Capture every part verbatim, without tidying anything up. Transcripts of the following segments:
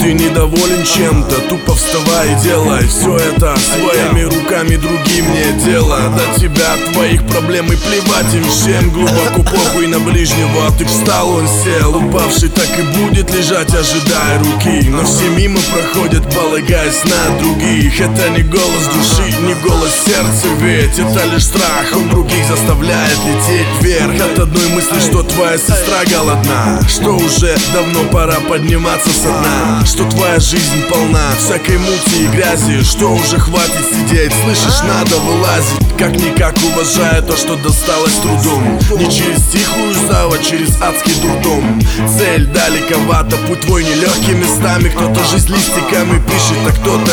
ты недоволен чем-то, тупо вставай и делай все это своими руками, другим не дело. До тебя, твоих проблем и плевать им всем. Глубоко похуй на ближнего, ты встал, он сел. Упавший так и будет лежать, ожидая руки. Но все мимо проходят, полагаясь на других. Это не голос души, не голос сердца, ведь это лишь страх, он других заставляет лететь вверх. От одной мысли, что твоя сестра голодна, что уже давно пора подниматься со дна, что твоя жизнь полна всякой мути и грязи, что уже хватит сидеть, слышишь, надо вылазить. Как-никак уважая то, что досталось трудом, не через тихую заводь, через адский дурдом. Цель далековата, путь твой нелегкий местами. Кто-то жизнь листиками пишет, а кто-то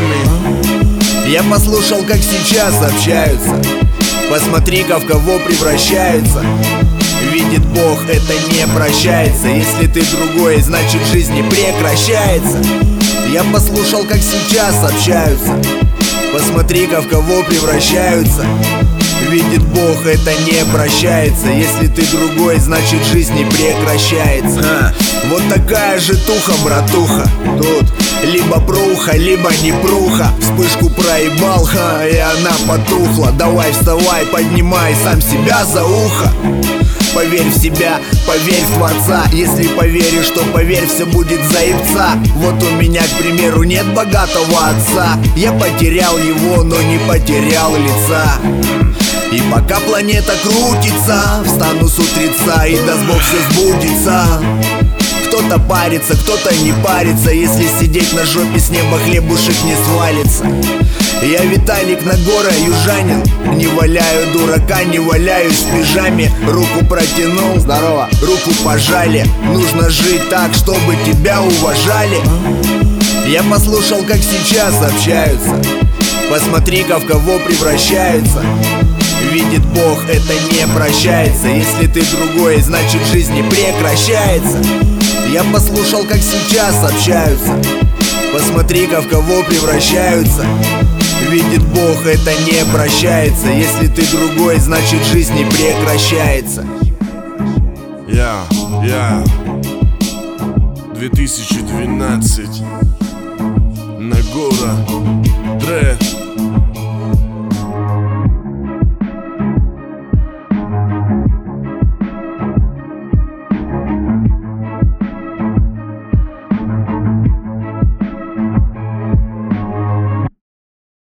листами. Я послушал, как сейчас общаются. Посмотри-ка, в кого превращаются. Видит Бог, это не прощается. Если ты другой, значит жизнь не прекращается. Я послушал, как сейчас общаются. Посмотри-ка, в кого превращаются. Видит Бог, это не прощается. Если ты другой, значит жизнь не прекращается. а, Вот такая же туха, братуха. Тут либо пруха, либо не пруха. Вспышку проебал, ха, и она потухла. Давай вставай, поднимай сам себя за ухо. Поверь в себя, поверь в Творца. Если поверишь, то поверь, все будет заебца. Вот у меня, к примеру, нет богатого отца. Я потерял его, но не потерял лица. И пока планета крутится, встану с утреца, и даст Бог все сбудется. Кто-то парится, кто-то не парится. Если сидеть на жопе, с неба хлебушек не свалится. Я Виталик Нагора, южанин. Не валяю дурака, не валяюсь в пижаме. Руку протянул, здорово, руку пожали. Нужно жить так, чтобы тебя уважали. Я послушал, как сейчас общаются. Посмотри-ка, в кого превращаются. Видит Бог, это не прощается. Если ты другой, значит жизнь не прекращается. Я послушал, как сейчас общаются. Посмотри-ка, в кого превращаются. Видит Бог, это не прощается. Если ты другой, значит жизнь не прекращается. Я, я две тысячи двенадцать Нагора, Дре.